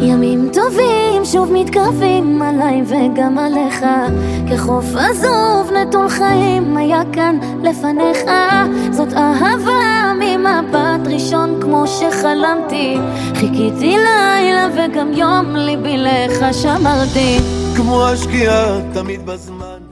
ימים טובים שוב מתקרבים עליי וגם עליך, כחוף עזוב נטול חיים היה כאן לפניך. זאת אהבה ממבט ראשון כמו שחלמתי, חיכיתי לילה וגם יום ליבי לך שמרתי. כמו השקיעה תמיד בזמן